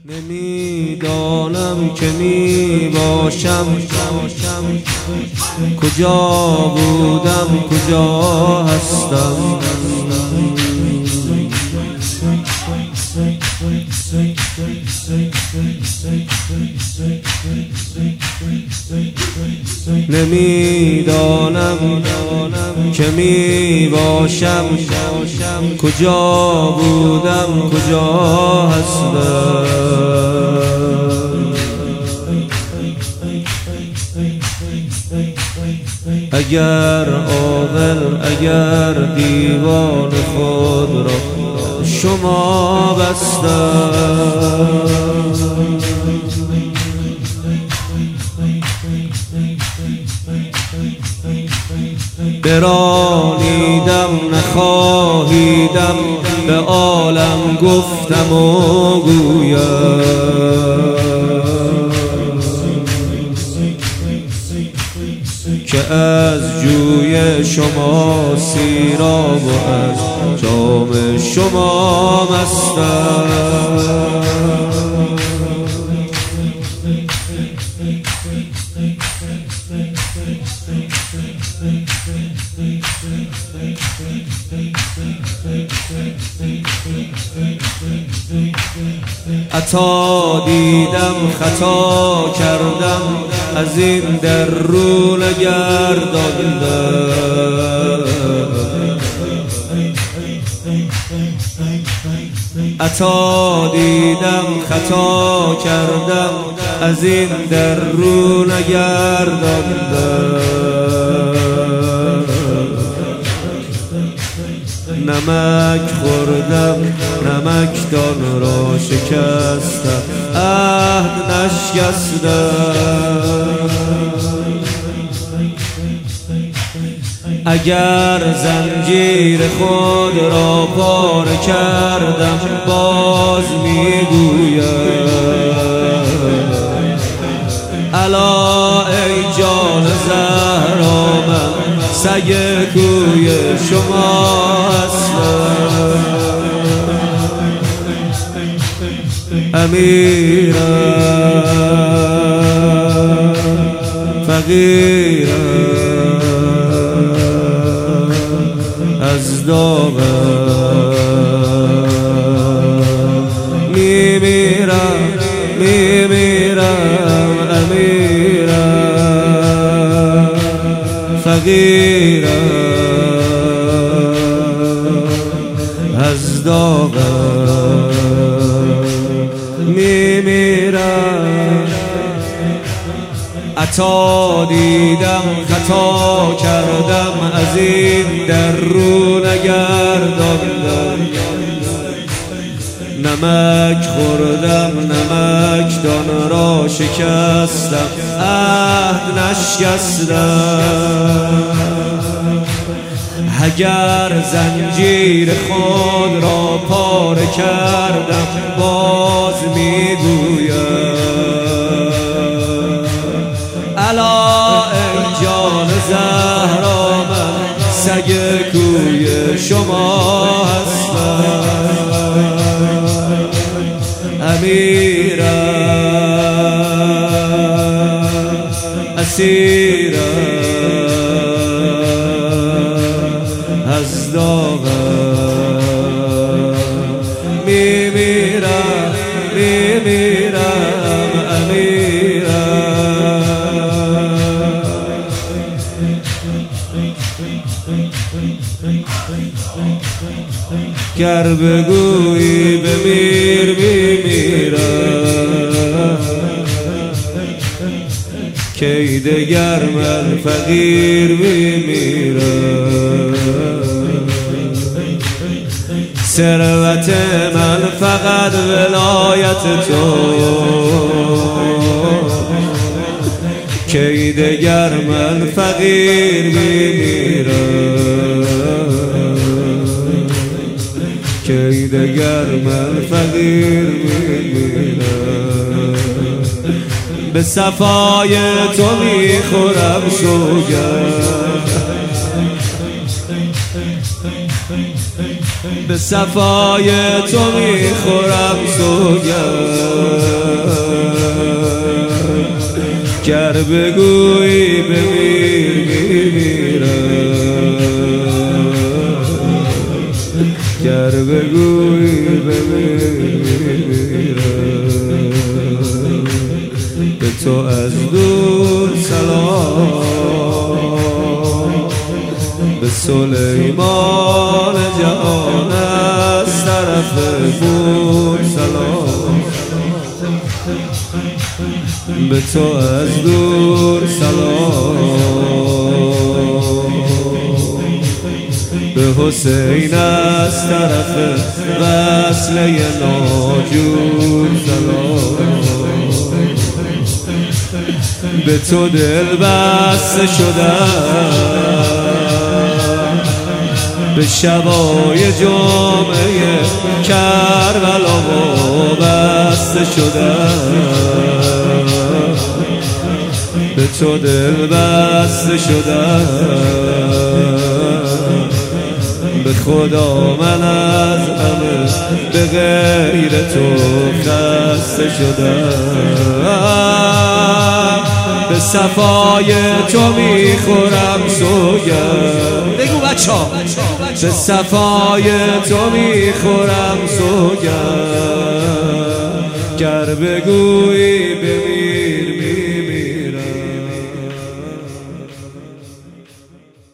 نمیدانم که می باشم کجا بودم کجا هستم. نمیدانم که می باشم کجا بودم کجا هستم. اگر عاقل اگر دیوان خود را شما بستم، برانیدم نخواهیدم به عالم گفتم و گویم که از جوی شما سیراب و از جام شما مستم. عطا دیدم خطا کردم از این در رو نگرداندم. عطا دیدم خطا کردم از این در رو نگرداندم. نمک خوردم نمکدان را شکستم عهد نشکستم. اگر زنجیر خود را پاره کردم باز میگویم الا ای جان زهرا من سگ کوی شما هستم. امیرم فقیرم از داغم میمیرم امیرم فقیرم از داغم میمیرم. عطا دیدم خطا کردم از این در رو نگرداندم. نمک خوردم نمکدان را شکستم عهد نشکستم. اگر زنجیر خود را پاره کردم باز میگویم الا ای جان زهرا من سگ کوی شما هستم. امیرم اسیرم از داغم میمیرم امیرم. گر بگویی بمیر میمیرم کی دگر من فقیر میمیرم. ثروت من فقط ولایت تو کی دگر من فقیر میمیرم کی دگر من فقیر میمیرم. به صفای تو میخورم سوگند به صفای تو میخورم سوگند گر بگویی بمیرم، گر بگویی بمیرم. به تو از دور سلام، به سلیمان جهان از طرف بود سلام. به تو از دور سلام، به حسین از طرف وصله ناجور سلام. به تو دل بسته شدم، به شبای جمعه کربلا بسته شدم. به تو دل بسته شدم، به خدا من از همه به غیر تو خسته شدم. به صفای تو میخورم سوگند، بگو بچه‌ها، به صفای تو میخورم سوگند. گر بگویی